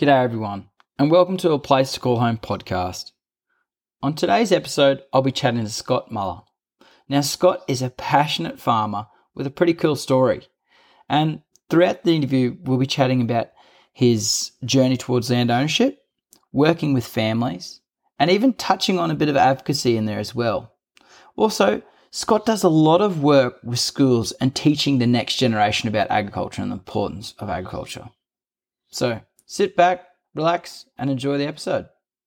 G'day everyone, and welcome to A Place to Call Home podcast. On today's episode, I'll be chatting to Scott Muller. Now, Scott is a passionate farmer with a pretty cool story, and throughout the interview, we'll be chatting about his journey towards land ownership, working with families, and even touching on a bit of advocacy in there as well. Also, Scott does a lot of work with schools and teaching the next generation about agriculture and the importance of agriculture. So, sit back, relax, and enjoy the episode.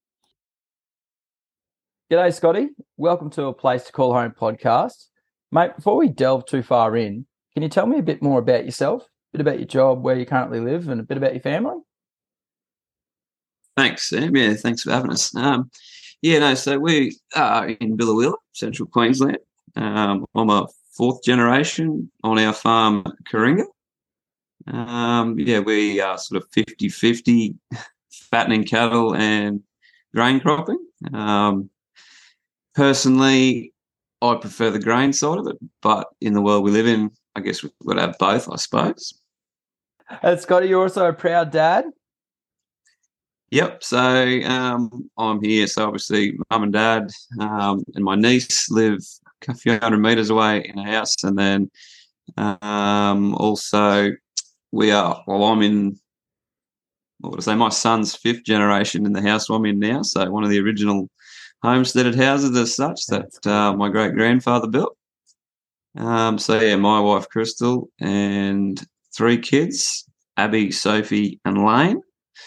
G'day, Scotty. Welcome to A Place to Call Home podcast. Mate, before we delve too far in, can you tell me a bit more about yourself, a bit about your job, where you currently live, and a bit about your family? Thanks, Sam. Yeah, thanks for having us. So we are in Billawheeler, Central Queensland. I'm a fourth generation on our farm at Coringa. We are sort of 50-50 fattening cattle and grain cropping. Personally, I prefer the grain side of it, but in the world we live in, I guess we've got to have both, I suppose. And Scotty, you're also a proud dad? Yep. So I'm here. So obviously mum and dad and my niece live a few hundred metres away in a house. And then also I'm in, my son's fifth generation in the house I'm in now. So one of the original homesteaded houses as such that my great-grandfather built. My wife Crystal and three kids, Abby, Sophie and Lane.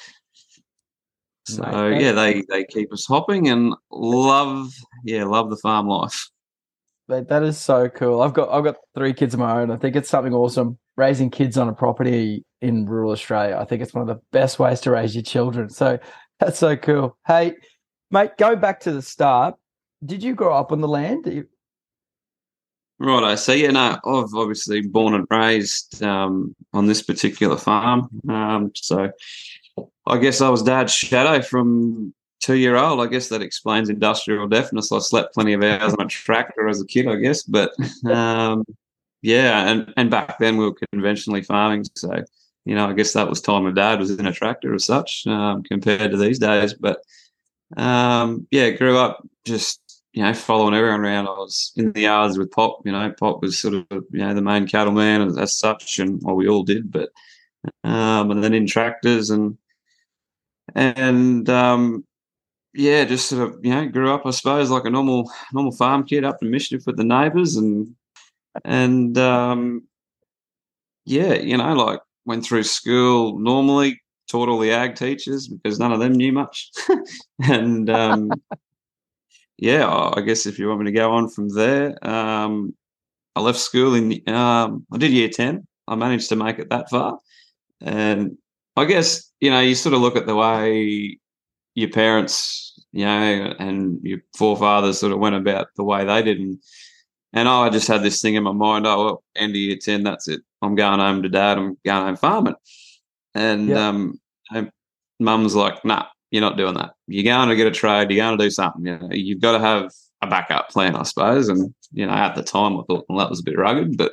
So they keep us hopping and love the farm life. That is so cool. I've got three kids of my own. I think it's something awesome. Raising kids on a property in rural Australia, I think it's one of the best ways to raise your children. So that's so cool. Hey, mate, go back to the start. Did you grow up on the land? Righto. So I've obviously born and raised on this particular farm. So I guess I was Dad's shadow from 2-year-old. I guess that explains industrial deafness. I slept plenty of hours on a tractor as a kid, I guess. But and back then we were conventionally farming. So, I guess that was time of Dad was in a tractor as such compared to these days. But grew up just, following everyone around. I was in the yards with Pop. Pop was sort of, the main cattleman as such, and we all did. But and then in tractors just sort of, grew up, I suppose, like a normal farm kid up in Mischief with the neighbours went through school normally, taught all the ag teachers because none of them knew much. And I guess if you want me to go on from there, I left school I did year 10. I managed to make it that far. And I guess, you sort of look at the way your parents, and your forefathers sort of went about the way they did. And I just had this thing in my mind, end of year 10, that's it. I'm going home to Dad. I'm going home farming. And Mum's like, nah, you're not doing that. You're going to get a trade. You're going to do something. You've got to have a backup plan, I suppose. And, at the time I thought, well, that was a bit rugged. But,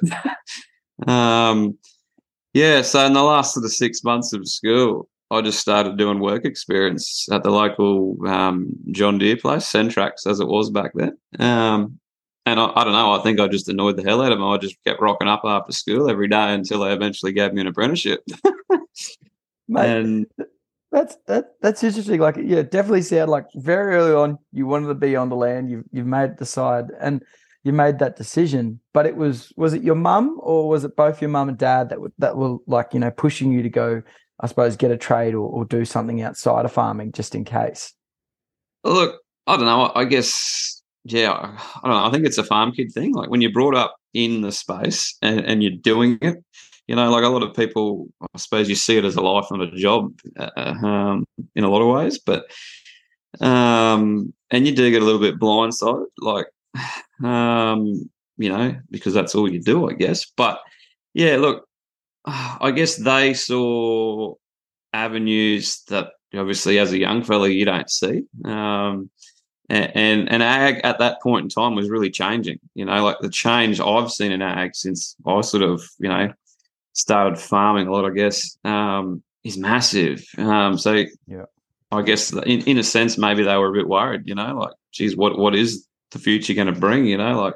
so in the last sort of 6 months of school, I just started doing work experience at the local John Deere place, Centrax as it was back then. And I don't know, I think I just annoyed the hell out of them. I just kept rocking up after school every day until they eventually gave me an apprenticeship. Mate, and that's interesting. Like, definitely sound like very early on you wanted to be on the land. You've made it decide and you made that decision. But was it your mum or was it both your mum and dad that were like, pushing you to go, I suppose, get a trade or do something outside of farming just in case? Look, I don't know. I guess, I don't know. I think it's a farm kid thing. Like when you're brought up in the space and you're doing it, like a lot of people, I suppose you see it as a life, not a job in a lot of ways. But, and you do get a little bit blindsided, like, because that's all you do, I guess. But, look, I guess they saw avenues that obviously as a young fella you don't see. And ag at that point in time was really changing. Like the change I've seen in ag since I sort of, started farming a lot, I guess, is massive. So Yeah. I guess in a sense, maybe they were a bit worried, like, geez, what is the future going to bring,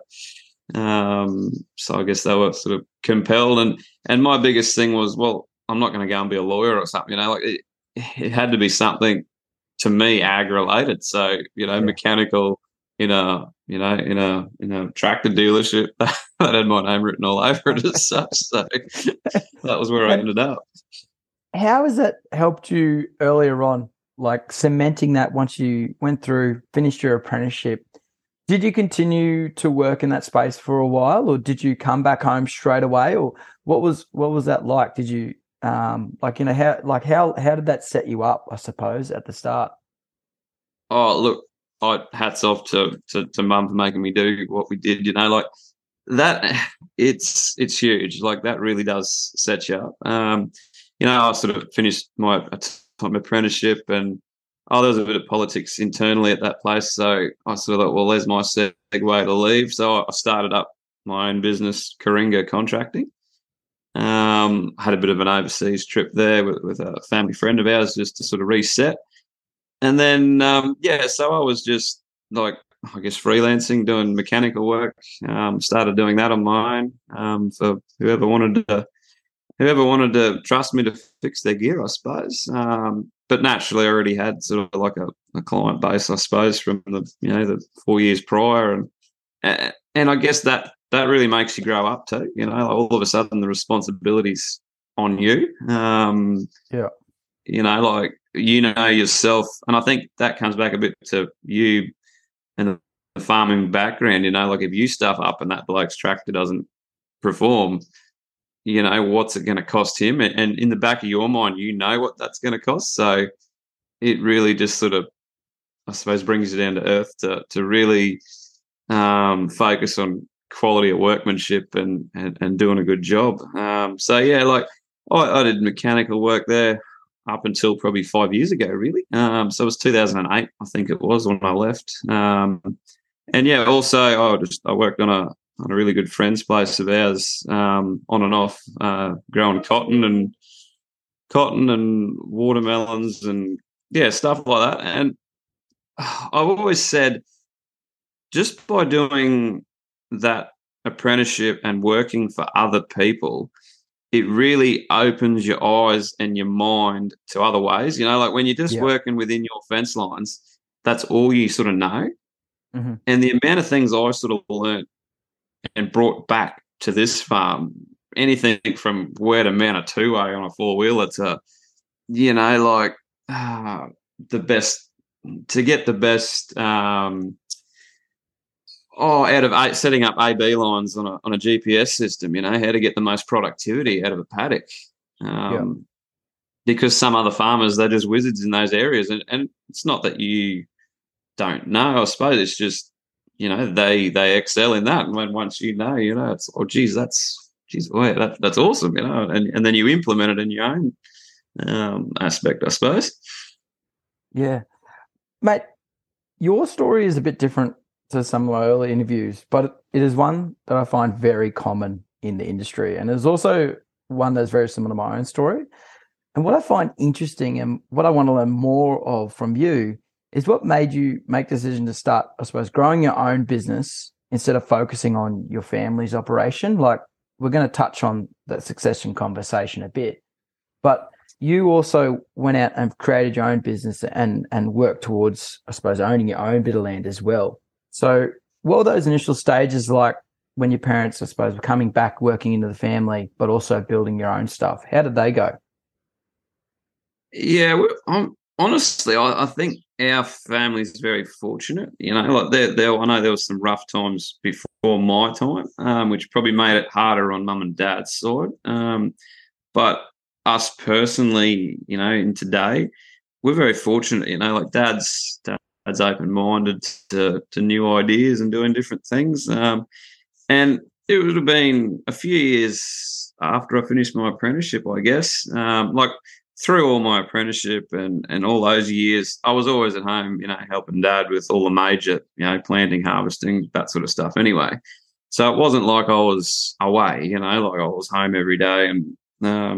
so I guess they were sort of compelled. And my biggest thing was, well, I'm not going to go and be a lawyer or something, like it had to be something to me ag related. So, Yeah. mechanical in a tractor dealership that had my name written all over it as such. So that was where I And ended up. how has that helped you earlier on, like cementing that once you went through, finished your apprenticeship? Did you continue to work in that space for a while, or did you come back home straight away, or what was that like? Did you how did that set you up, I suppose, at the start? Oh, look, hats off to mum for making me do what we did. Like that. It's huge. Like that really does set you up. I sort of finished my apprenticeship, and there was a bit of politics internally at that place. So I sort of thought, well, there's my segue to leave. So I started up my own business, Coringa Contracting. Had a bit of an overseas trip there with a family friend of ours just to sort of reset. And then, so I was just like, I guess, freelancing, doing mechanical work. Started doing that on my own for whoever wanted to trust me to fix their gear, I suppose. But naturally, I already had sort of like a client base, I suppose, from the 4 years prior, and I guess that really makes you grow up too. Like all of a sudden the responsibilities on you. Yeah. Like yourself, and I think that comes back a bit to you and the farming background. Like if you stuff up and that bloke's tractor doesn't perform, what's it going to cost him? And in the back of your mind, what that's going to cost. So it really just sort of, I suppose, brings you down to earth to really focus on quality of workmanship and doing a good job. So yeah, like I did mechanical work there up until probably 5 years ago, really. So it was 2008, I think it was, when I left. And yeah, also I worked on a really good friend's place of ours, on and off, growing cotton and watermelons and yeah, stuff like that. And I've always said, just by doing that apprenticeship and working for other people, it really opens your eyes and your mind to other ways. Like when you're just Yeah. working within your fence lines, that's all you sort of know. Mm-hmm. And the amount of things I sort of learned and brought back to this farm, anything from where to mount a two-way on a four-wheeler to, like the best, to get the best, out of setting up AB lines on a GPS system, how to get the most productivity out of a paddock. Because some other farmers, they're just wizards in those areas. And it's not that you don't know, I suppose. It's just, they excel in that. And when once it's, oh, geez, that's awesome, and then you implement it in your own aspect, I suppose. Yeah. Mate, your story is a bit different to some of my early interviews, but it is one that I find very common in the industry. And it's also one that's very similar to my own story. And what I find interesting and what I want to learn more of from you is what made you make the decision to start, I suppose, growing your own business instead of focusing on your family's operation. Like, we're going to touch on the succession conversation a bit, but you also went out and created your own business and worked towards, I suppose, owning your own bit of land as well. So what were those initial stages like when your parents, I suppose, were coming back, working into the family, but also building your own stuff? How did they go? Yeah, honestly, I think our family is very fortunate. Like I know there was some rough times before my time, which probably made it harder on mum and dad's side. But us personally, in today, we're very fortunate. Like dad's open-minded to new ideas and doing different things. And it would have been a few years after I finished my apprenticeship, I guess. Like through all my apprenticeship and all those years, I was always at home, helping dad with all the major, planting, harvesting, that sort of stuff anyway. So it wasn't like I was away, like I was home every day. And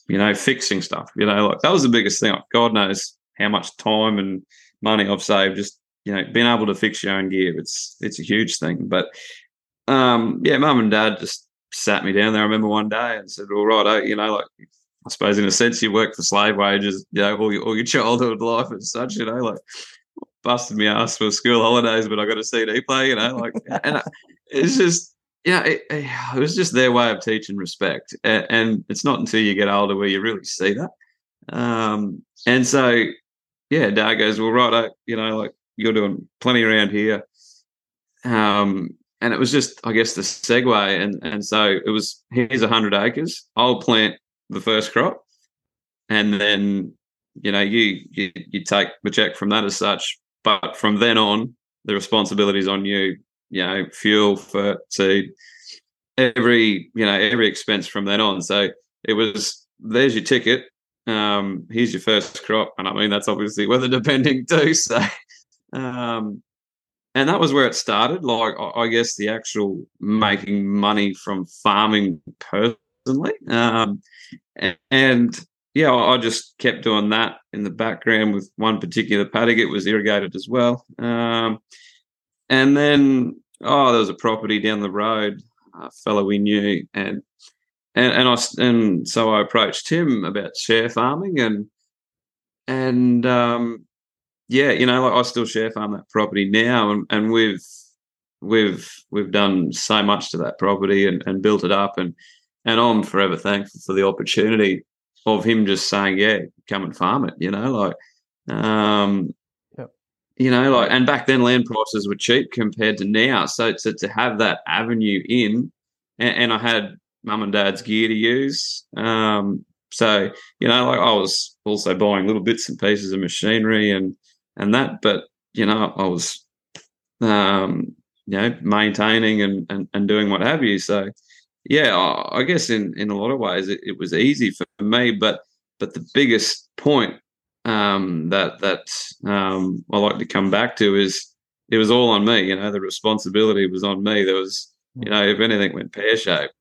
fixing stuff. Like that was the biggest thing. Like, God knows how much time and money I've saved just being able to fix your own gear. It's a huge thing. But yeah, mum and dad just sat me down there. I remember one day and said, "All right, like I suppose in a sense you work for slave wages, all your childhood life and such, like busted me ass for school holidays, but I got a CD player, like, and it's just, it was just their way of teaching respect. And it's not until you get older where you really see that. And so, yeah, Dad goes, well, right, like you're doing plenty around here. And it was just, I guess, the segue. And so it was, here's 100 acres. I'll plant the first crop. And then, you take the check from that as such. But from then on, the responsibility is on you, fuel, for seed, every expense from then on. So it was, there's your ticket. Here's your first crop. And I mean, that's obviously weather depending too. So, and that was where it started. Like, I guess the actual making money from farming personally. And yeah, I just kept doing that in the background with one particular paddock. It was irrigated as well. And then, there was a property down the road, a fellow we knew, and so I approached him about share farming, and yeah, like I still share farm that property now, and we've done so much to that property and built it up, and I'm forever thankful for the opportunity of him just saying, yeah, come and farm it, like, like, and back then land prices were cheap compared to now. So to have that avenue in, and I had mum and dad's gear to use. So, like I was also buying little bits and pieces of machinery and that, but, I was, maintaining and doing what have you. So, yeah, I guess in a lot of ways it was easy for me, but the biggest point that I like to come back to is it was all on me. The responsibility was on me. There was, if anything went pear shaped,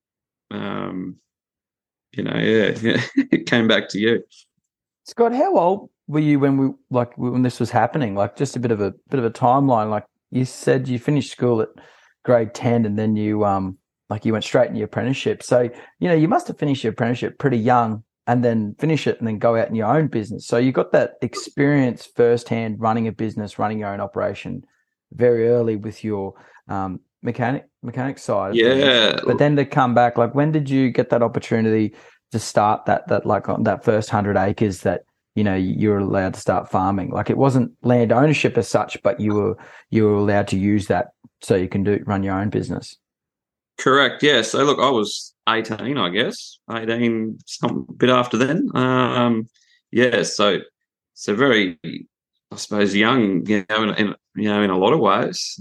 it came back to you. Scott, how old were you when this was happening? Like, just a bit of a timeline. Like, you said you finished school at grade 10, and then you you went straight into your apprenticeship. So, you must have finished your apprenticeship pretty young and then finish it and then go out in your own business. So you got that experience firsthand running a business, running your own operation very early with your mechanic side. Yeah. But then to come back, like, when did you get that opportunity to start that like on that first 100 acres that, you're allowed to start farming? Like, it wasn't land ownership as such, but you were allowed to use that so you can run your own business. Correct. Yeah. So look, I was 18, I guess, 18, some bit after then. Yeah. So very, I suppose, young, in a lot of ways.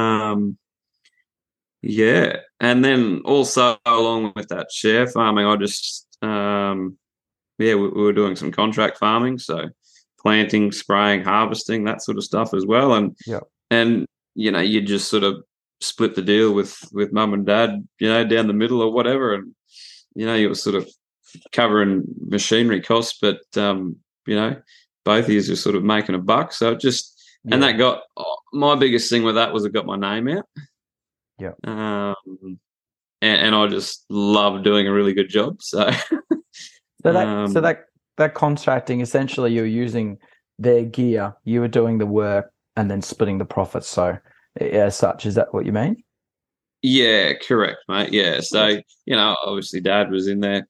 Yeah. And then also along with that share farming, I just, we were doing some contract farming. So planting, spraying, harvesting, that sort of stuff as well. And you just sort of split the deal with mum and dad, down the middle or whatever. And, you were sort of covering machinery costs, but, both of you are sort of making a buck. So it just, and that got, my biggest thing with that was it got my name out. Yeah. And I just love doing a really good job. So, that contracting, essentially you're using their gear, you were doing the work and then splitting the profits. So as such, is that what you mean? Yeah, correct, mate. Yeah. So, obviously dad was in there,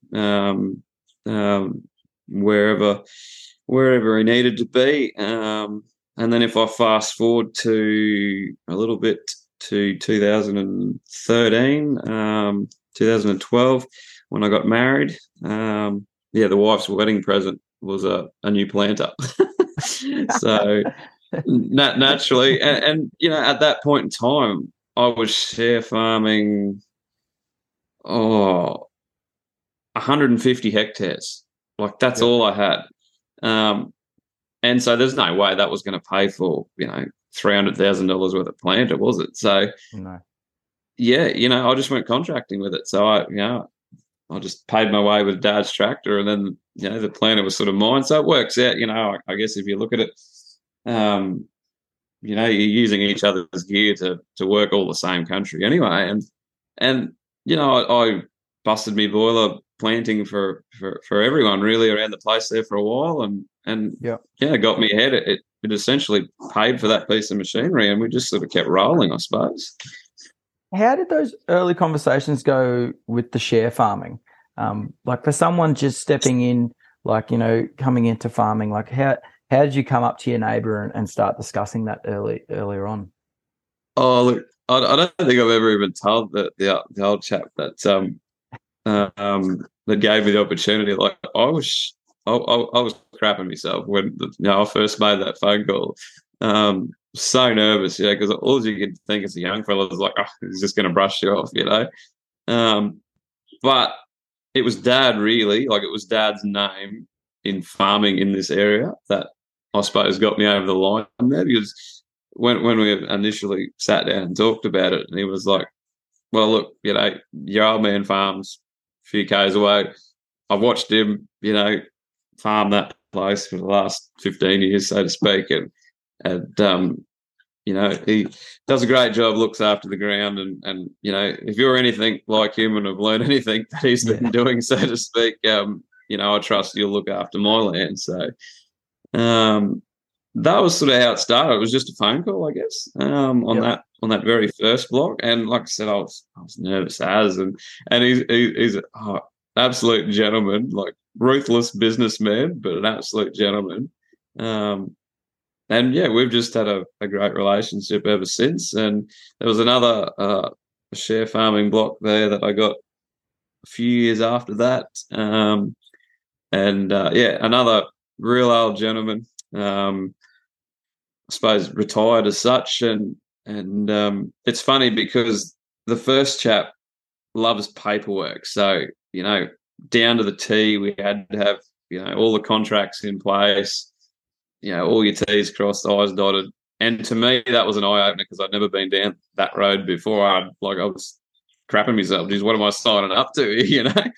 wherever he needed to be. And then if I fast forward to a little bit to 2013, 2012, when I got married, the wife's wedding present was a new planter. So naturally, and at that point in time, I was share farming 150 hectares. Like, that's all I had. And so there's no way that was going to pay for, $300,000 worth of planter, was it? So, no. Yeah, I just went contracting with it. So I just paid my way with Dad's tractor, and then the planter was sort of mine. So it works out. I guess if you look at it, um, you're using each other's gear to work all the same country anyway. And I busted me boiler planting for everyone really around the place there for a while, and Yeah. got me ahead. It essentially paid for that piece of machinery, and we just sort of kept rolling, I suppose. How did those early conversations go with the share farming? Like for someone just stepping in, like, coming into farming, like how did you come up to your neighbour and start discussing that earlier on? Oh, look, I don't think I've ever even told the old chap that gave me the opportunity. Like I was crapping myself when I first made that phone call. So nervous, because all you could think as a young fella is like, oh, he's just going to brush you off, But it was Dad, really. Like, it was Dad's name in farming in this area that I suppose got me over the line there, because when we initially sat down and talked about it, and he was like, well, look, your old man farms a few k's away. I've watched him, farm that place for the last 15 years, so to speak, and he does a great job, looks after the ground, and if you're anything like him and have learned anything that he's been doing, so to speak, I trust you'll look after my land. So that was sort of how it started. It was just a phone call, I guess, on that very first block. And like I said, I was nervous and he's an absolute gentleman, like ruthless businessman, but an absolute gentleman. And we've just had a great relationship ever since. And there was another share farming block there that I got a few years after that. Another real old gentleman. I suppose retired as such, and it's funny because the first chap loves paperwork. So down to the T, we had to have all the contracts in place. All your T's crossed, I's dotted. And to me, that was an eye opener because I'd never been down that road before. I was crapping myself. Geez, what am I signing up to?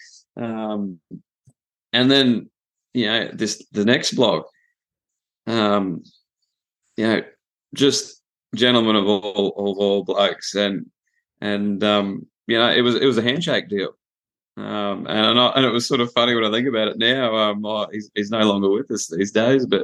And then the next block. Just gentlemen of all blokes, and it was a handshake deal, and it was sort of funny when I think about it now. He's no longer with us these days, but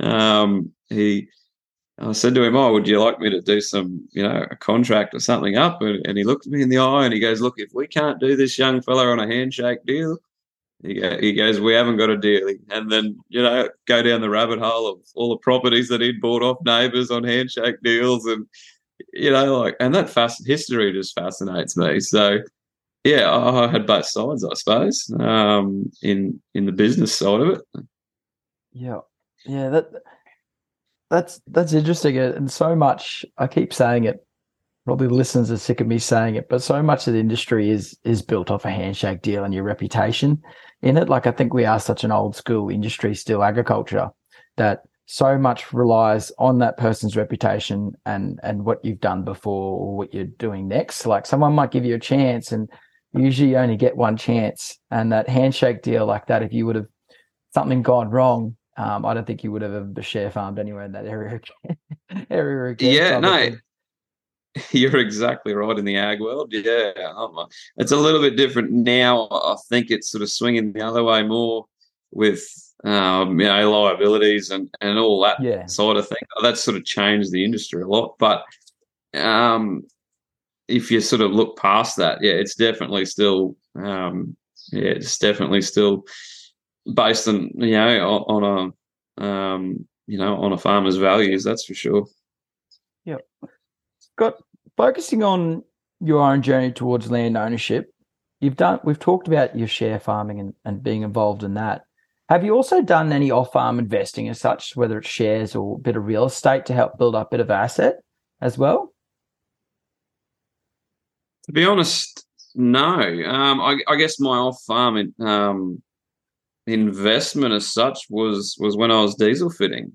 I said to him, "Oh, would you like me to do some, a contract or something up?" And he looked me in the eye and he goes, "Look, if we can't do this, young fella, on a handshake deal." He goes, "We haven't got a deal." And then, go down the rabbit hole of all the properties that he'd bought off neighbours on handshake deals. And, and that history just fascinates me. So, I had both sides, I suppose, in the business side of it. Yeah. Yeah, that's interesting. And so much, I keep saying it, probably the listeners are sick of me saying it, but so much of the industry is built off a handshake deal and your reputation in it. Like, I think we are such an old school industry still, agriculture, that so much relies on that person's reputation and what you've done before or what you're doing next. Like, someone might give you a chance, and usually you only get one chance. And that handshake deal like that, if you would have something gone wrong, I don't think you would have ever share farmed anywhere in that area again. Yeah, no. You're exactly right in the ag world. Yeah, it's a little bit different now. I think it's sort of swinging the other way more with liabilities and all that sort of thing. That's sort of changed the industry a lot. But if you sort of look past that, it's definitely still based on on a farmer's values. That's for sure. Yeah. Focusing on your own journey towards land ownership, we've talked about your share farming and being involved in that. Have you also done any off-farm investing as such, whether it's shares or a bit of real estate to help build up a bit of asset as well? To be honest, no. I guess my off-farm investment as such was when I was diesel fitting.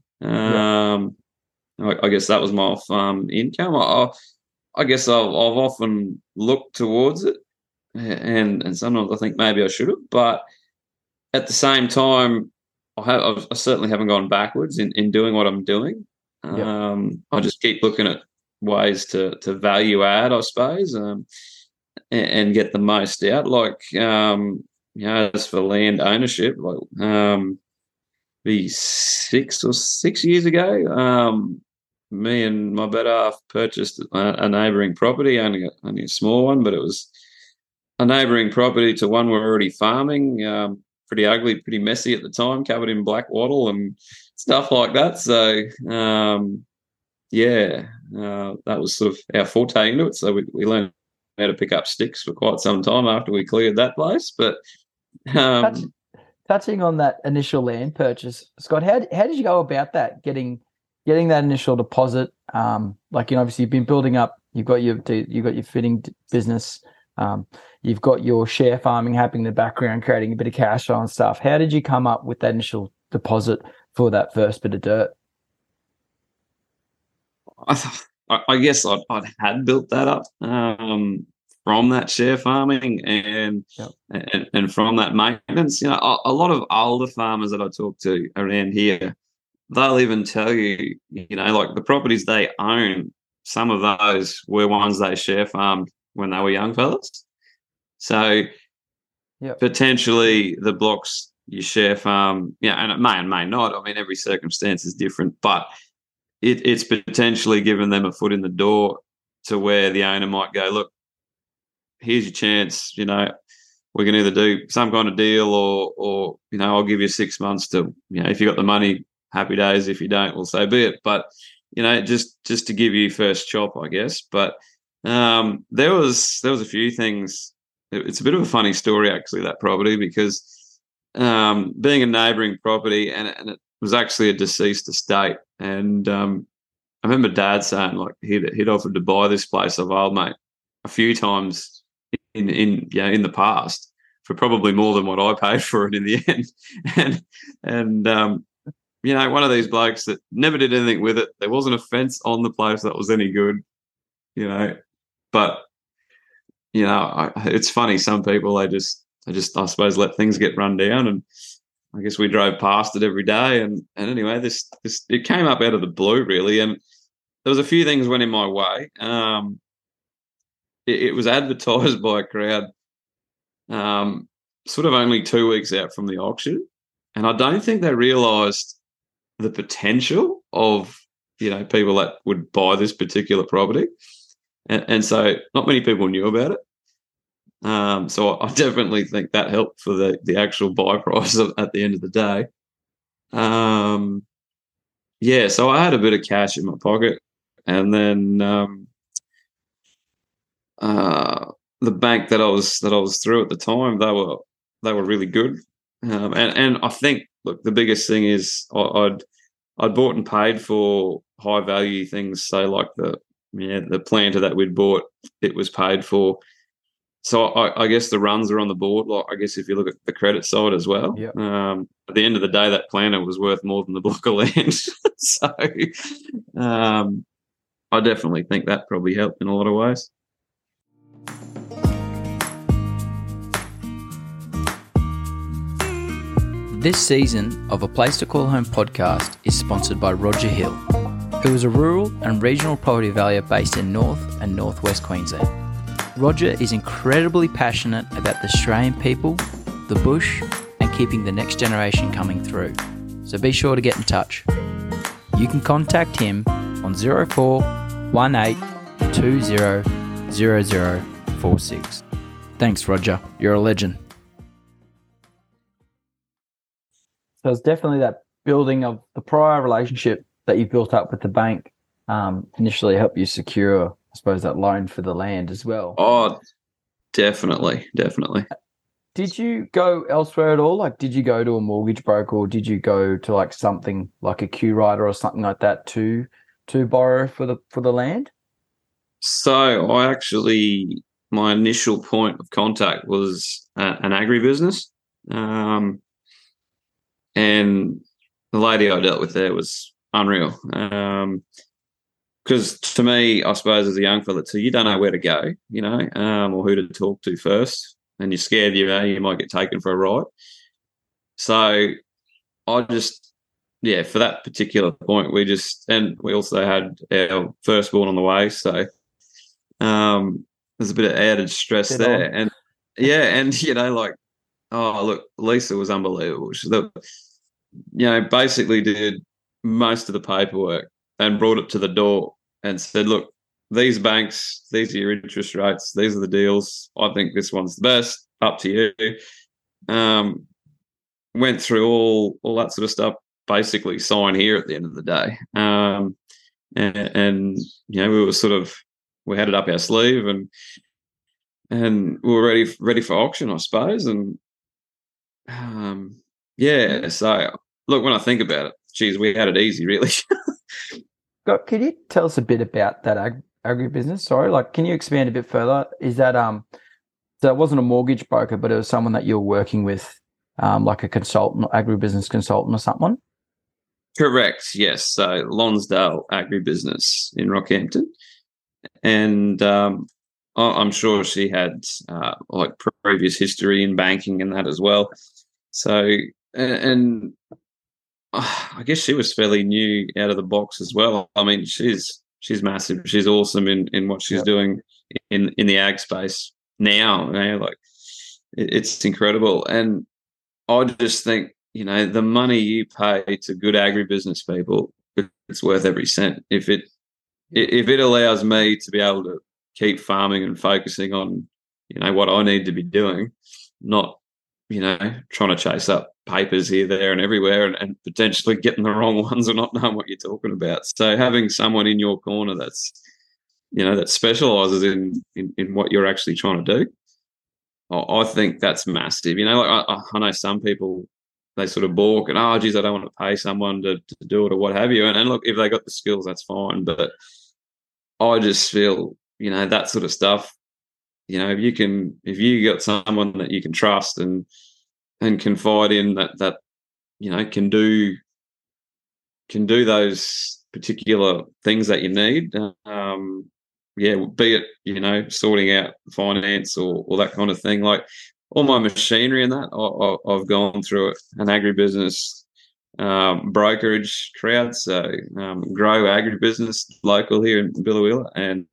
I guess that was my off-farm income. I guess I've often looked towards it, and sometimes I think maybe I should have, but at the same time, I certainly haven't gone backwards in doing what I'm doing. Yep. I just keep looking at ways to value add, I suppose, and get the most out. Like, as for land ownership, like, be 6 years ago, me and my better half purchased a neighbouring property, only a small one, but it was a neighbouring property to one we're already farming. Pretty ugly, pretty messy at the time, covered in black wattle and stuff like that. So, that was sort of our forte into it. So we learned how to pick up sticks for quite some time after we cleared that place. But Touch, touching on that initial land purchase, Scott, how did you go about that? Getting that initial deposit. Obviously you've been building up. You've got your fitting business. You've got your share farming happening in the background, creating a bit of cash flow and stuff. How did you come up with that initial deposit for that first bit of dirt? I guess I'd had built that up from that share farming Yep. and from that maintenance. A lot of older farmers that I talk to around here, they'll even tell you, like the properties they own, some of those were ones they share farmed when they were young fellas. So Yep. potentially the blocks you share farm, and it may and may not. I mean, every circumstance is different, but it's potentially given them a foot in the door to where the owner might go, look, here's your chance. We can either do some kind of deal or I'll give you 6 months to, if you got the money, happy days. If you don't, well, so be it. But, just to give you first chop, I guess. But there was a few things. It's a bit of a funny story, actually, that property, because being a neighbouring property and it was actually a deceased estate. And I remember Dad saying, like, he'd offered to buy this place of old mate a few times in the past for probably more than what I paid for it in the end. And one of these blokes that never did anything with it. There wasn't a fence on the place that was any good, But it's funny. Some people they just I suppose let things get run down, and I guess we drove past it every day. And anyway, this it came up out of the blue really, and there was a few things went in my way. It was advertised by a crowd, sort of only 2 weeks out from the auction, and I don't think they realised the potential of people that would buy this particular property, and so not many people knew about it. So I definitely think that helped for the actual buy price at the end of the day. So I had a bit of cash in my pocket, and then the bank that I was through at the time, they were really good, and I think, look, the biggest thing is I'd bought and paid for high value things, so like the planter that we'd bought, it was paid for. So I guess the runs are on the board. Like, I guess if you look at the credit side as well, Yep. At the end of the day, that planter was worth more than the block of land. So I definitely think that probably helped in a lot of ways. This season of A Place to Call Home podcast is sponsored by Roger Hill, who is a rural and regional property valuer based in North and Northwest Queensland. Roger is incredibly passionate about the Australian people, the bush, and keeping the next generation coming through. So be sure to get in touch. You can contact him on 04 18 20 0046. Thanks, Roger. You're a legend. So it's definitely that building of the prior relationship that you built up with the bank initially helped you secure, I suppose, that loan for the land as well. Oh, definitely. Did you go elsewhere at all? Like, did you go to a mortgage broker, or did you go to like something like a Q Rider or something like that to borrow for the land? So my initial point of contact was an agribusiness, and the lady I dealt with there was unreal. because to me, I suppose as a young fella too, you don't know where to go, or who to talk to first, and you're scared you might get taken for a ride. So I just, yeah, for that particular point, and we also had our firstborn on the way, so there's a bit of added stress there, and yeah, and like, oh look, Lisa was unbelievable. Basically did most of the paperwork and brought it to the door and said, look, these banks, these are your interest rates, these are the deals. I think this one's the best. Up to you. Went through all that sort of stuff. Basically, sign here at the end of the day. And we had it up our sleeve and we were ready for auction, I suppose. And so look, when I think about it, geez, we had it easy, really. Scott, could you tell us a bit about that agribusiness? Sorry, like, can you expand a bit further? Is that so it wasn't a mortgage broker, but it was someone that you were working with, like a consultant, agribusiness consultant or someone? Correct. Yes. So Lonsdale Agribusiness in Rockhampton, and I'm sure she had like previous history in banking and that as well. So and I guess she was fairly new out of the box as well. I mean, she's massive. She's awesome in what she's doing in the ag space now. Like it's incredible. And I just think, the money you pay to good agribusiness people, it's worth every cent. If it allows me to be able to keep farming and focusing on, what I need to be doing, not, trying to chase up papers here, there, and everywhere, and potentially getting the wrong ones or not knowing what you're talking about. So having someone in your corner that's, that specialises in what you're actually trying to do, I think that's massive. Like I know some people, they sort of balk and, oh, geez, I don't want to pay someone to do it or what have you. And look, if they got the skills, that's fine. But I just feel, that sort of stuff, if you got someone that you can trust and confide in that can do those particular things that you need. Be it, sorting out finance or that kind of thing. Like all my machinery and that, I've gone through an agribusiness brokerage crowd. So Grow Agribusiness, local here in Biloela, and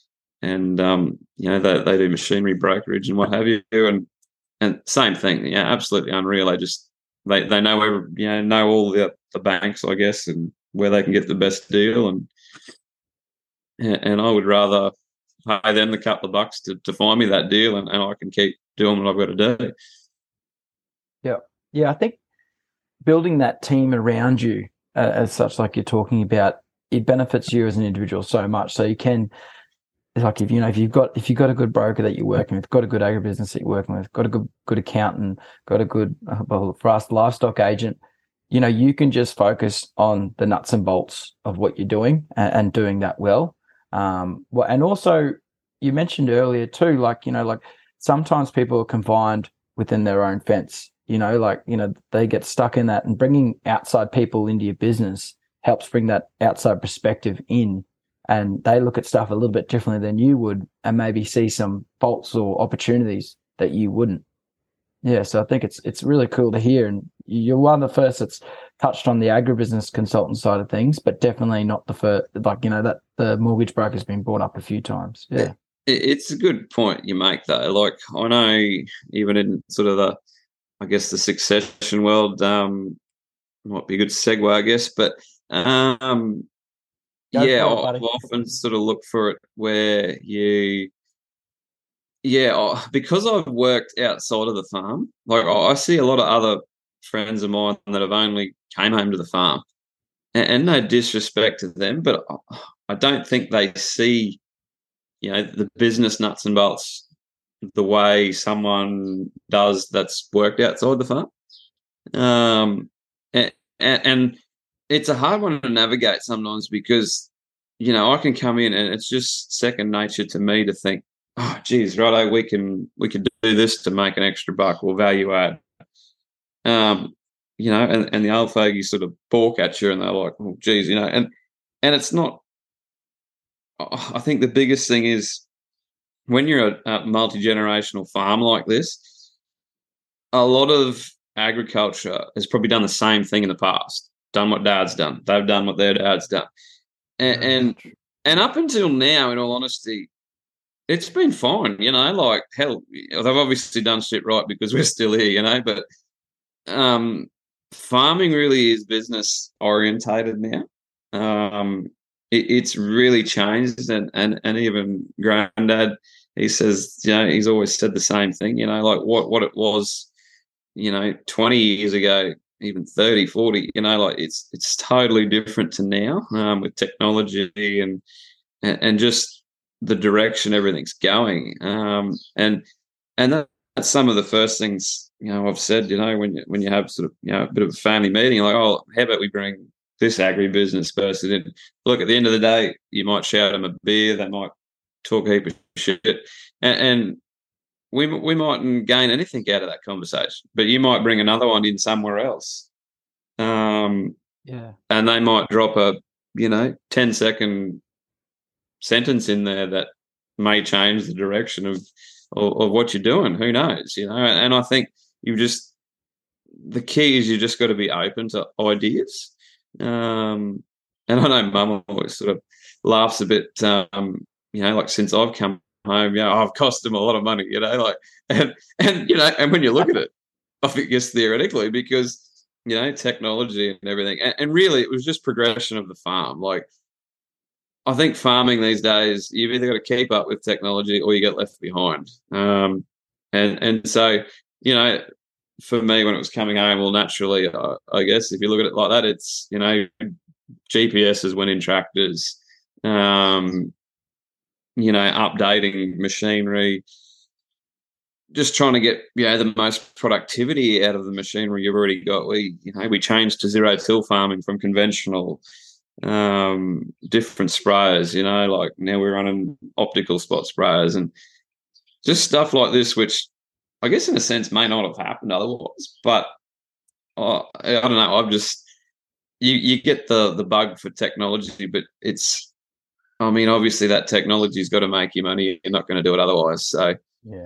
they do machinery brokerage and what have you. And same thing, absolutely unreal. They know all the banks, I guess, and where they can get the best deal, and I would rather pay them the couple of bucks to find me that deal, and I can keep doing what I've got to do. Yeah. I think building that team around you, as such, like you're talking about, it benefits you as an individual so much. So you can, like, if you've got a good broker that you're working with, got a good agribusiness that you're working with, got a good accountant, got a good, for us, livestock agent, you can just focus on the nuts and bolts of what you're doing and doing that well. And also you mentioned earlier too, like sometimes people are confined within their own fence, they get stuck in that, and bringing outside people into your business helps bring that outside perspective in. And they look at stuff a little bit differently than you would, and maybe see some faults or opportunities that you wouldn't. Yeah, so I think it's really cool to hear. And you're one of the first that's touched on the agribusiness consultant side of things, but definitely not the first. That the mortgage broker's been brought up a few times. Yeah, it's a good point you make, though. Like I know, even in sort of the succession world, might be a good segue, I guess, but. I've often sort of looked for it where because I've worked outside of the farm, like I see a lot of other friends of mine that have only came home to the farm, and no disrespect to them, but I don't think they see, the business nuts and bolts the way someone does that's worked outside the farm. And it's a hard one to navigate sometimes because, I can come in and it's just second nature to me to think, oh, geez, righto, we can do this to make an extra buck or value add. And the old fogies sort of balk at you and they're like, oh, geez, and it's not I think the biggest thing is when you're a multi-generational farm like this, a lot of agriculture has probably done the same thing in the past, done what dad's done. They've done what their dad's done. And and up until now, in all honesty, it's been fine, like hell, they've obviously done shit right because we're still here, but farming really is business orientated now. It's really changed, and even Granddad, he says, he's always said the same thing, like what it was, 20 years ago, even 30, 40, like it's totally different to now, with technology and just the direction everything's going. And that's some of the first things, I've said, when you have sort of, a bit of a family meeting, like, oh, how about we bring this agribusiness person in? Look, at the end of the day, you might shout them a beer, they might talk a heap of shit, and we mightn't gain anything out of that conversation, but you might bring another one in somewhere else. And they might drop a 10-second sentence in there that may change the direction of what you're doing. Who knows? And I think the key is you just got to be open to ideas. And I know Mum always sort of laughs a bit, like since I've come home, I've cost them a lot of money, and when you look at it, I think yes, theoretically, because technology and everything, and really it was just progression of the farm. Like, I think farming these days, you've either got to keep up with technology or you get left behind. And so, for me, when it was coming home, well, naturally, I guess if you look at it like that, it's, GPSs went in tractors, updating machinery, just trying to get, the most productivity out of the machinery you've already got. We changed to zero-till farming from conventional, different sprayers, like now we're running optical spot sprayers and just stuff like this, which I guess in a sense may not have happened otherwise, but I don't know. I've just, you get the bug for technology, but obviously that technology's got to make you money. You're not going to do it otherwise. So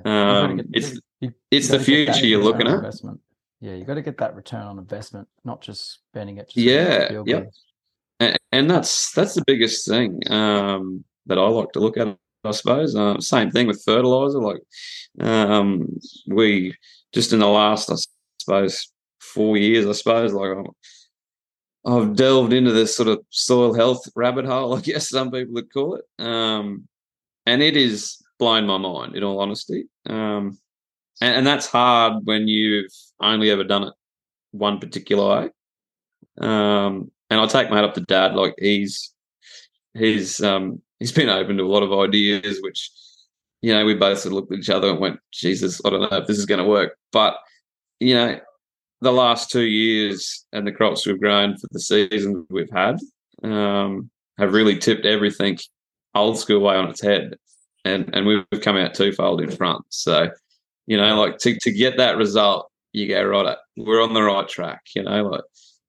it's the future you're looking at. Investment. Yeah, you got to get that return on investment, not just spending it. Yep. And that's the biggest thing that I like to look at, I suppose. Same thing with fertilizer. Like, we just in the last, I suppose, 4 years, like I've delved into this sort of soil health rabbit hole, I guess some people would call it, and it is blown my mind, in all honesty. And that's hard when you've only ever done it one particular way. And I take my hat up to Dad. Like, he's been open to a lot of ideas, which, we both sort of looked at each other and went, Jesus, I don't know if this is going to work. But, the last 2 years and the crops we've grown for the season we've had have really tipped everything old school way on its head. And we've come out twofold in front. So, like to get that result, you go, right, we're on the right track, like,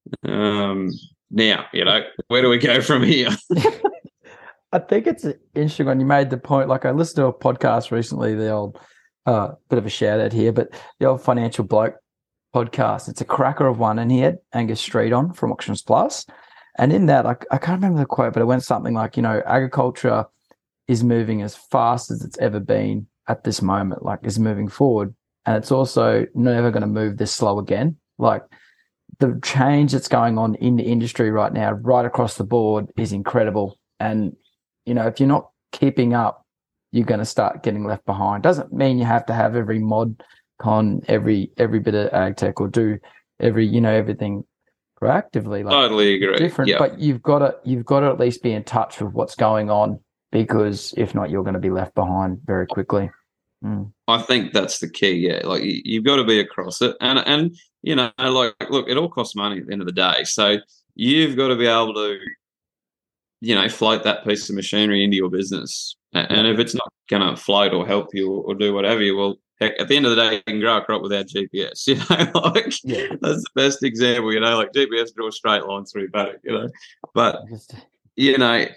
now, where do we go from here? I think it's interesting when you made the point. Like, I listened to a podcast recently, the old, bit of a shout out here, but the old Financial Bloke podcast. It's a cracker of one, and he had Angus Street on from Auctions Plus. And in that, I can't remember the quote, but it went something like, agriculture is moving as fast as it's ever been at this moment, like is moving forward. And it's also never going to move this slow again. Like, the change that's going on in the industry right now, right across the board, is incredible. And, if you're not keeping up, you're going to start getting left behind. Doesn't mean you have to have every mod con, every bit of ag tech, or do everything proactively. Like, totally agree. Different, yep. But you've got to at least be in touch with what's going on, because if not, you're going to be left behind very quickly. I think that's the key. Yeah, like you've got to be across it, and like, look, it all costs money at the end of the day. So you've got to be able to, float that piece of machinery into your business. And if it's not going to float or help you or do whatever, well, heck, at the end of the day, you can grow a crop without GPS. That's the best example. Like GPS draws straight lines through paddock. But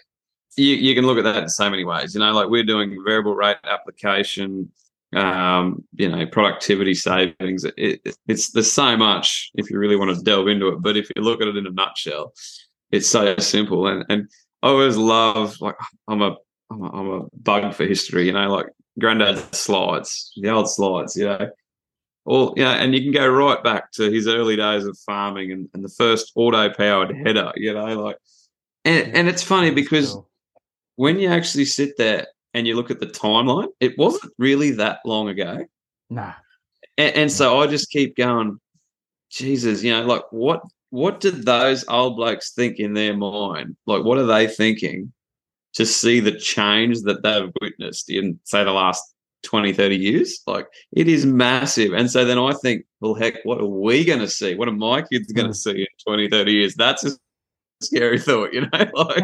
you can look at that in so many ways. Like we're doing variable rate application, productivity savings. It's there's so much if you really want to delve into it. But if you look at it in a nutshell, it's so simple. And I always love, like, I'm a bug for history. Like granddad's slides, the old slides. And you can go right back to his early days of farming and the first auto-powered header. And it's funny because Cool. when you actually sit there and you look at the timeline, it wasn't really that long ago. Nah. And so I just keep going, Jesus, like what did those old blokes think in their mind? Like, what are they thinking to see the change that they've witnessed in, say, the last 20, 30 years? Like, it is massive. And so then I think, well, heck, what are we going to see? What are my kids going to see in 20, 30 years? That's a scary thought, like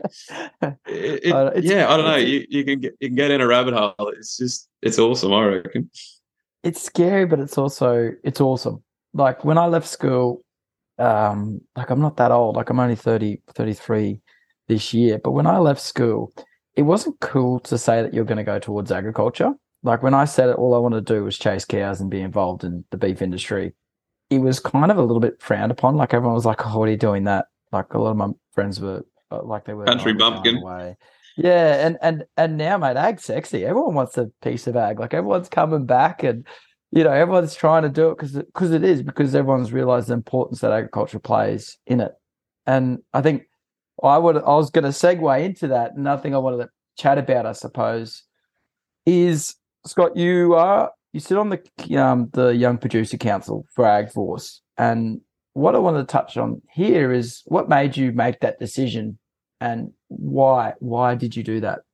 I don't know. You can get in a rabbit hole. It's awesome, I reckon. It's scary, but it's awesome. Like when I left school, like I'm not that old, like I'm only 30, 33 this year. But when I left school, it wasn't cool to say that you're going to go towards agriculture. Like when I said it, all I wanted to do was chase cows and be involved in the beef industry. It was kind of a little bit frowned upon. Like everyone was like, "Oh, what are you doing that?" Like a lot of my friends were like, they were Country we're going bumpkin. away. Yeah, and now, mate, ag's sexy. Everyone wants a piece of ag. Like everyone's coming back, and everyone's trying to do it because everyone's realised the importance that agriculture plays in it. And I think I was going to segue into that. Another thing I wanted to chat about, I suppose, is Scott. You sit on the Young Producer Council for AgForce, and what I wanted to touch on here is what made you make that decision, and why? Why did you do that?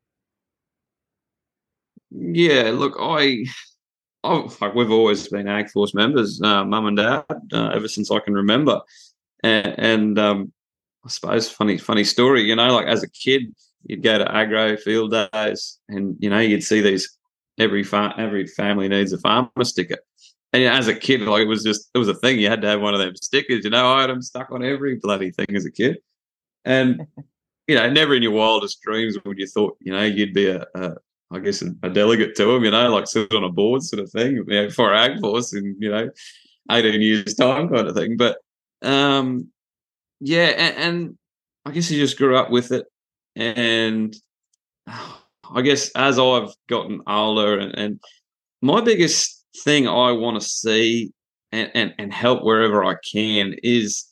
Yeah, look, like we've always been AgForce members, mum and dad, ever since I can remember. And I suppose funny story, like as a kid, you'd go to agro field days, and you'd see these every family needs a farmer sticker. And as a kid, like it was a thing. You had to have one of them stickers. I had them stuck on every bloody thing as a kid. And never in your wildest dreams would you thought you'd be I guess a delegate to them. Like sit on a board sort of thing. For AgForce in 18 years time kind of thing. But yeah, and I guess you just grew up with it. And I guess as I've gotten older, and my biggest thing I want to see and help wherever I can is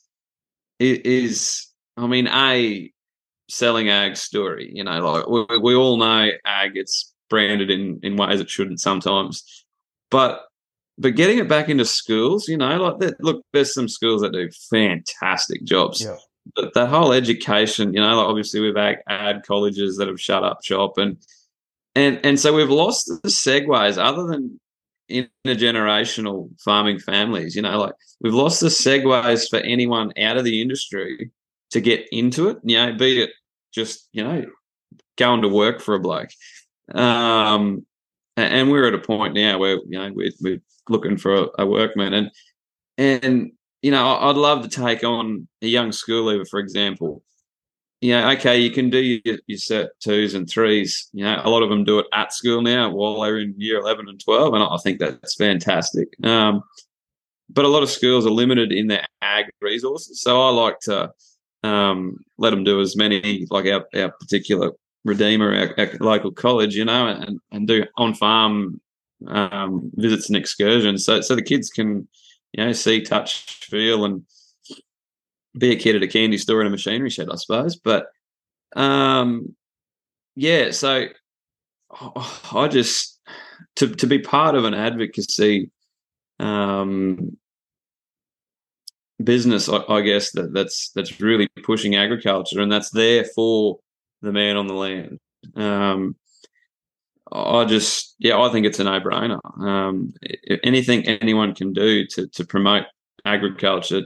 I mean, selling ag story. Like we all know ag gets branded in ways it shouldn't sometimes, but getting it back into schools, like that. Look, there's some schools that do fantastic jobs. Yeah. But that whole education, like obviously we've ad colleges that have shut up shop, and so we've lost the segues other than intergenerational farming families. Like we've lost the segues for anyone out of the industry to get into it. Be it just going to work for a bloke. And we're at a point now where we're looking for a workman, and I'd love to take on a young school leaver, for example. Okay, you can do your Cert 2s and 3s. A lot of them do it at school now while they're in year 11 and 12, and I think that's fantastic. But a lot of schools are limited in their ag resources, so I like to let them do as many, like our particular Redeemer, our local college, and do on-farm visits and excursions, so the kids can, see, touch, feel, and be a kid at a candy store and a machinery shed, I suppose. But yeah, so I just to be part of an advocacy business, I guess that's really pushing agriculture, and that's there for the man on the land. I think it's a no-brainer. Anything anyone can do to promote agriculture,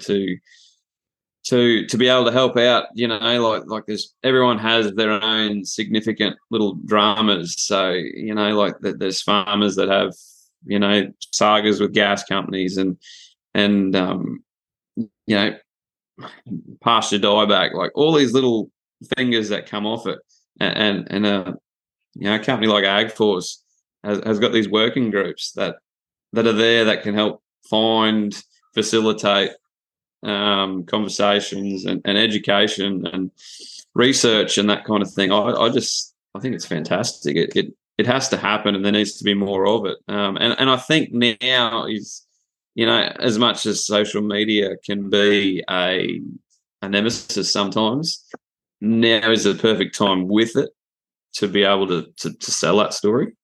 to be able to help out, like there's, everyone has their own significant little dramas. So, like there's farmers that have, sagas with gas companies and pasture dieback, like all these little fingers that come off it, and a company like AgForce has got these working groups that are there that can help find, facilitate conversations and education and research and that kind of thing. I think it's fantastic. It has to happen, and there needs to be more of it. And I think now is, as much as social media can be a nemesis sometimes, now is the perfect time with it to be able to sell that story.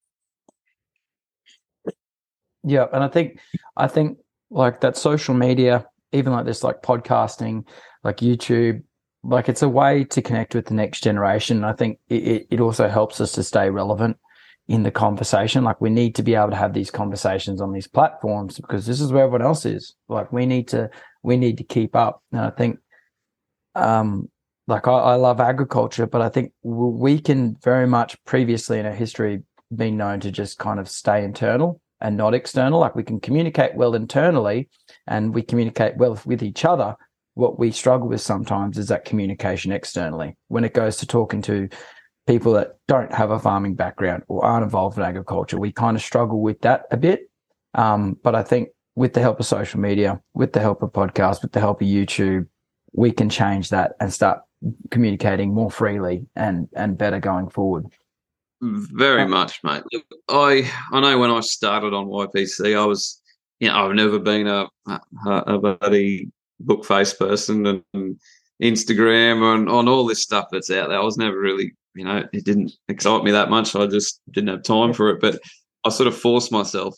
Yeah, and I think like that social media, even like this, like podcasting, like YouTube, like it's a way to connect with the next generation. I think it also helps us to stay relevant in the conversation. Like we need to be able to have these conversations on these platforms because this is where everyone else is. Like we need to keep up. And I think, like I love agriculture, but I think we can very much previously in our history been known to just kind of stay internal and not external. Like we can communicate well internally and we communicate well with each other. What we struggle with sometimes is that communication externally when it goes to talking to people that don't have a farming background or aren't involved in agriculture. We kind of struggle with that a bit. But I think with the help of social media, with the help of podcasts, with the help of YouTube, we can change that and start communicating more freely and better going forward. Very much, mate. Look, I know when I started on YPC, I was, I've never been a bloody book face person and Instagram and on all this stuff that's out there. I was never really, it didn't excite me that much. I just didn't have time for it. But I sort of forced myself.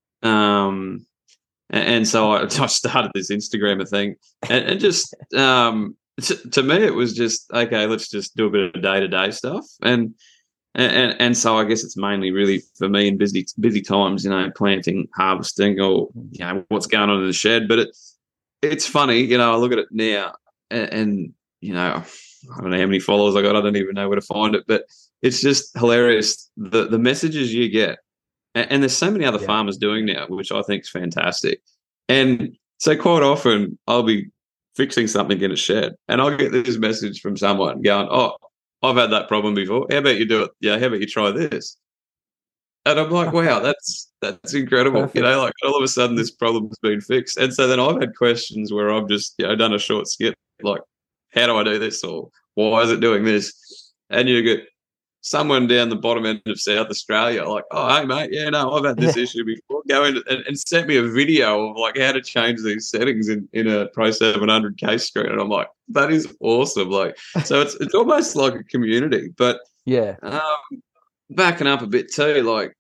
And so I started this Instagram thing and just, to me, it was just, okay, let's just do a bit of day-to-day stuff. And so I guess it's mainly really for me in busy times, planting, harvesting, or what's going on in the shed. But it's funny, I look at it now, and I don't know how many followers I got. I don't even know where to find it, but it's just hilarious the messages you get, and there's so many other farmers doing now, which I think is fantastic. And so quite often I'll be fixing something in a shed, and I'll get this message from someone going, "Oh, I've had that problem before. How about you do it? Yeah, how about you try this?" And I'm like, wow, that's incredible. Perfect. Like all of a sudden this problem's been fixed. And so then I've had questions where I've just, done a short skit, like, how do I do this? Or why is it doing this? And you get someone down the bottom end of South Australia, like, oh, hey, mate, no, I've had this issue before. Go in and sent me a video of like how to change these settings in a Pro 700 case screen. And I'm like, that is awesome. Like, so it's almost like a community. But backing up a bit too, like,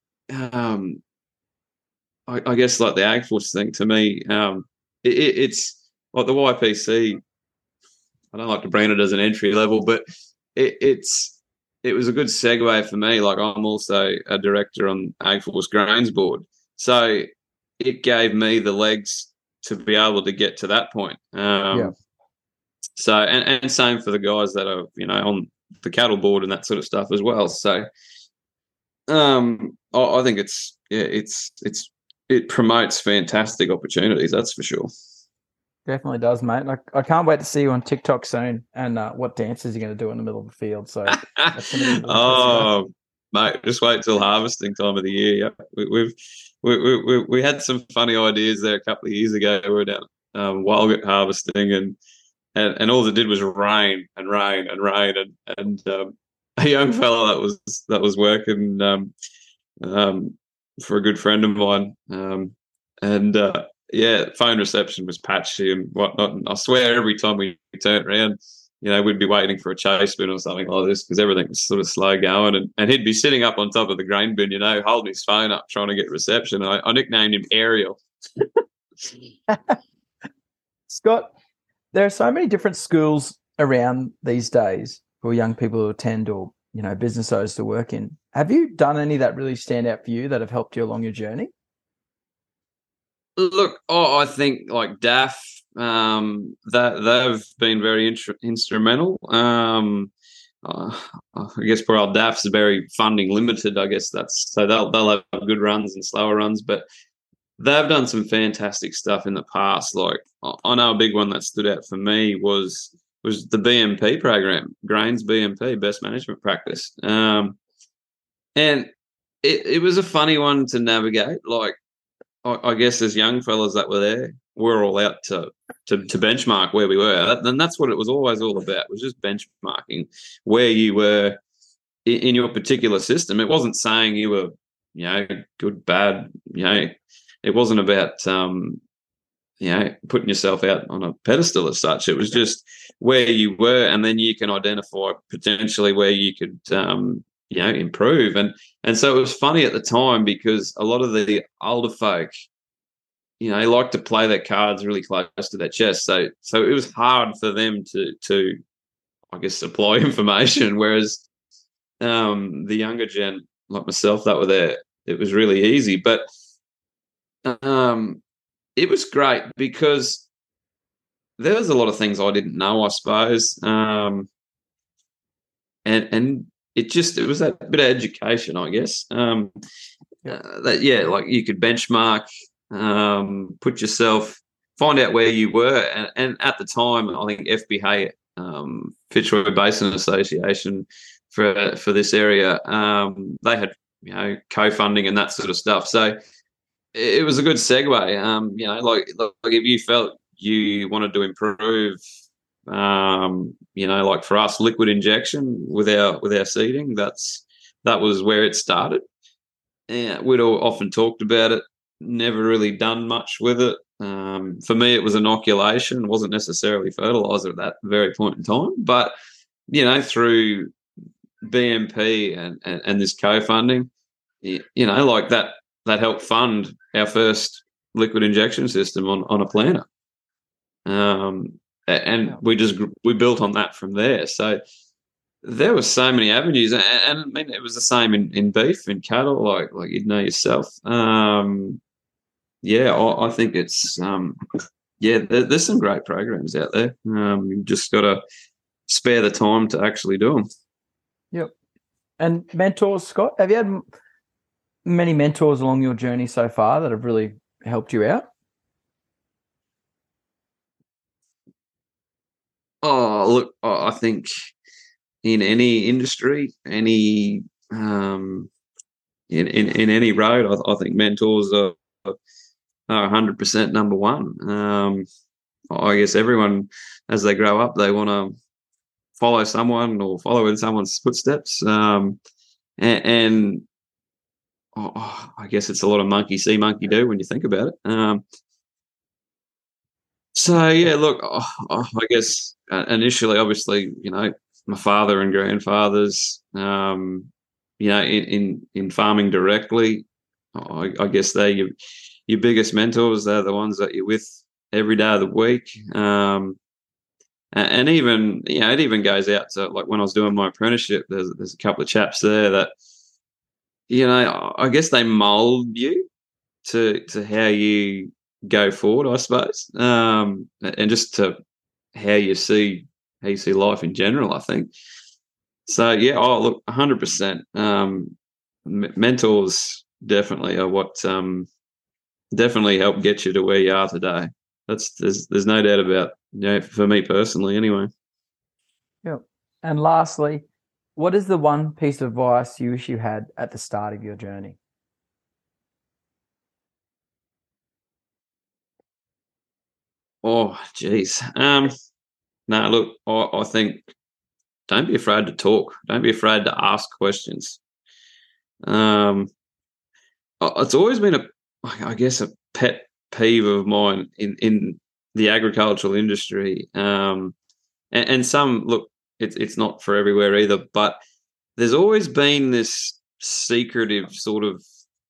I guess like the AgForce thing to me, it's like the YPC. I don't like to brand it as an entry level, but it was a good segue for me. Like I'm also a director on AgForce Grains Board, so it gave me the legs to be able to get to that point. So and same for the guys that are on the cattle board and that sort of stuff as well. So I think it promotes fantastic opportunities. That's for sure. Definitely does, mate. Like I can't wait to see you on TikTok soon and what dances you're going to do in the middle of the field. So that's going to be oh, mate, just wait till harvesting time of the year. Yeah, we had some funny ideas there a couple of years ago. We were down wildcat harvesting and all it did was rain and rain and rain and a young fella that was working for a good friend of mine phone reception was patchy and whatnot. And I swear every time we turned around, we'd be waiting for a chase bin or something like this because everything was sort of slow going. And he'd be sitting up on top of the grain bin, holding his phone up trying to get reception. I nicknamed him Ariel. Scott, there are so many different schools around these days for young people to attend or, business owners to work in. Have you done any that really stand out for you that have helped you along your journey? Look, I think like DAF, that they've been very instrumental. I guess poor old DAF's very funding limited. I guess so they'll have good runs and slower runs, but they've done some fantastic stuff in the past. Like I know a big one that stood out for me was was the BMP program, Grains BMP, Best Management Practice. And it was a funny one to navigate. Like, I guess as young fellas that were there, we're all out to benchmark where we were. And that's what it was always all about, was just benchmarking where you were in your particular system. It wasn't saying you were, good, bad, it wasn't about, putting yourself out on a pedestal as such. It was just where you were, and then you can identify potentially where you could, improve. And so it was funny at the time, because a lot of the older folk, they like to play their cards really close to their chest. So it was hard for them to I guess, supply information. Whereas the younger gen, like myself, that were there, it was really easy. But it was great because there was a lot of things I didn't know, I suppose. And it was that bit of education, I guess. Like you could benchmark, put yourself, find out where you were. And at the time, I think FBA, Fitzroy Basin Association for this area, they had, co-funding and that sort of stuff. So it was a good segue. Like if you felt you wanted to improve, like for us, liquid injection with our seeding, that was where it started. Yeah, we'd all often talked about it, never really done much with it. For me, it was inoculation. It wasn't necessarily fertilizer at that very point in time. But, through BMP and this co-funding, like that helped fund our first liquid injection system on a planter. And we built on that from there. So there were so many avenues, and I mean, it was the same in beef and cattle, like you'd know yourself. I think it's there's some great programs out there. You've just got to spare the time to actually do them. Yep. And mentors, Scott, have you had many mentors along your journey so far that have really helped you out? Oh, look, I think in any industry, any in any road, I think mentors are 100% number one. I guess everyone, as they grow up, they want to follow someone or follow in someone's footsteps. I guess it's a lot of monkey see, monkey do when you think about it. Look, I guess initially, obviously, my father and grandfathers, in farming directly, I guess they're your biggest mentors. They're the ones that you're with every day of the week. And even, it even goes out to, like, when I was doing my apprenticeship, there's a couple of chaps there that, I guess they mold you to how you go forward, I suppose, and just to how you see life in general, I think. So look, 100%. Mentors definitely are what definitely help get you to where you are today. There's no doubt about, for me personally, anyway. Yep. And lastly, what is the one piece of advice you wish you had at the start of your journey? Oh, geez. No, look, I think don't be afraid to talk. Don't be afraid to ask questions. It's always been I guess, a pet peeve of mine in the agricultural industry. And some, look, it's not for everywhere either, but there's always been this secretive sort of,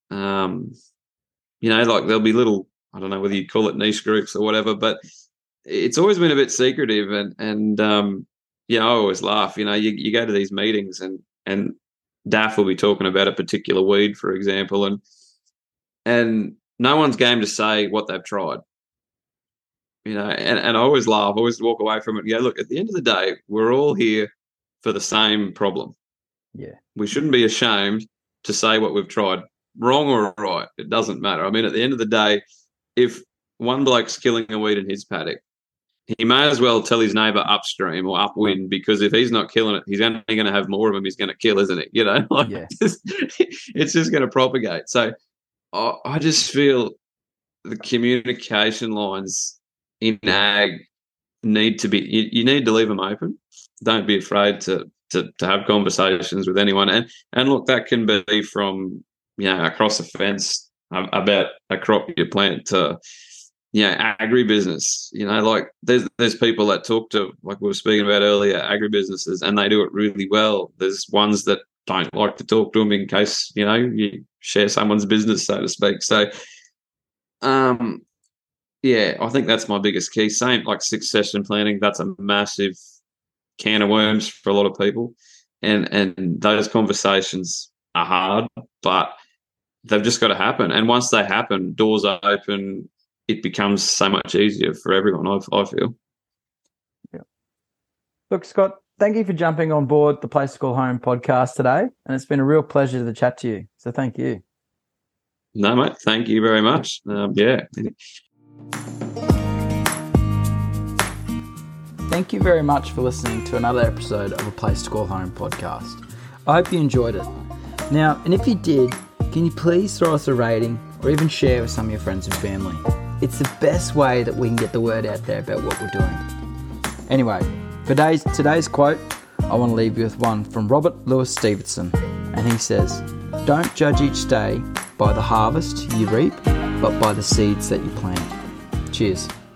like there'll be little, I don't know whether you call it niche groups or whatever, but it's always been a bit secretive. And I always laugh, you go to these meetings and Daff will be talking about a particular weed, for example, and no one's game to say what they've tried. And I always laugh, always walk away from it and go, look, at the end of the day, we're all here for the same problem. Yeah. We shouldn't be ashamed to say what we've tried, wrong or right. It doesn't matter. I mean, at the end of the day, if one bloke's killing a weed in his paddock, he may as well tell his neighbour upstream or upwind, because if he's not killing it, he's only going to have more of them. He's going to kill, isn't it? Yeah. It's just going to propagate. So I just feel the communication lines in ag need to be. You need to leave them open. Don't be afraid to have conversations with anyone. And look, that can be from across the fence about a crop you plant to agribusiness. Like there's people that talk to, like we were speaking about earlier, agribusinesses, and they do it really well. There's ones that don't like to talk to them in case you share someone's business, so to speak. So I think that's my biggest key. Same like succession planning, that's a massive can of worms for a lot of people, and those conversations are hard, but they've just got to happen. And once they happen, doors are open, it becomes so much easier for everyone, I feel. Yeah. Look, Scott, thank you for jumping on board the Place to Call Home podcast today, and it's been a real pleasure to chat to you. So thank you. No, mate, thank you very much. Thank you very much for listening to another episode of A Place to Call Home podcast. I hope you enjoyed it. Now, and if you did, can you please throw us a rating or even share with some of your friends and family? It's the best way that we can get the word out there about what we're doing. Anyway, for today's quote, I want to leave you with one from Robert Louis Stevenson, and he says, "Don't judge each day by the harvest you reap, but by the seeds that you plant." Cheers.